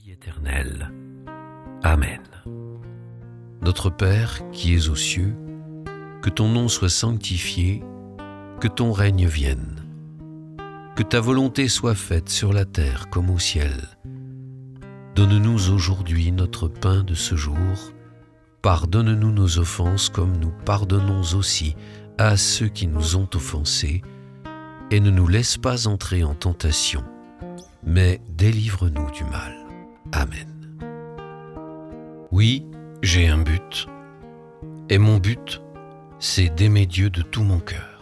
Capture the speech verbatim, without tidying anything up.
vie éternelle. Amen. Notre Père qui es aux cieux, que ton nom soit sanctifié, que ton règne vienne, que ta volonté soit faite sur la terre comme au ciel. Donne-nous aujourd'hui notre pain de ce jour. Pardonne-nous nos offenses comme nous pardonnons aussi à ceux qui nous ont offensés, et ne nous laisse pas entrer en tentation, mais délivre-nous du mal. Amen. Oui, j'ai un but, et mon but, c'est d'aimer Dieu de tout mon cœur.